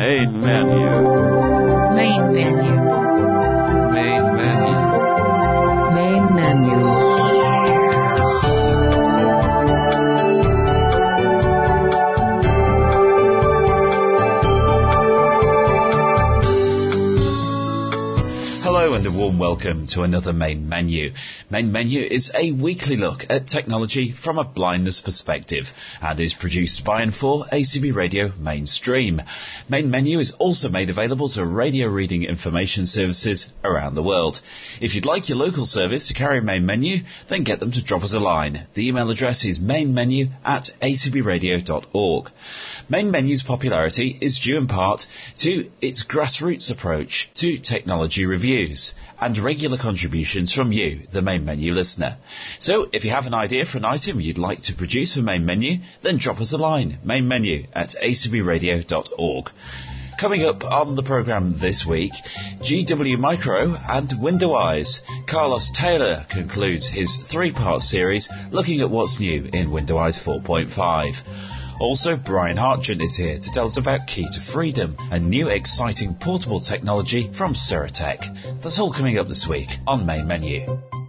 Main menu. Main menu. Main menu. Main menu. Hello and a warm welcome to another Main Menu. Main Menu is a weekly look at technology from a blindness perspective and is produced by and for ACB Radio Mainstream. Main Menu is also made available to radio reading information services around the world. If you'd like your local service to carry Main Menu, then get them to drop us a line. The email address is mainmenu@acbradio.org. Main Menu's popularity is due in part to its grassroots approach to technology reviews and regular contributions from you, the Main Menu listener. So if you have an idea for an item you'd like to produce for Main Menu, then drop us a line, mainmenu@acbradio.org. Coming up on the programme this week, GW Micro and Window-Eyes. Carlos Taylor concludes his three-part series looking at what's new in Window-Eyes 4.5. Also, Brian Hartgen is here to tell us about Key to Freedom, a new exciting portable technology from Ceratec. That's all coming up this week on Main Menu.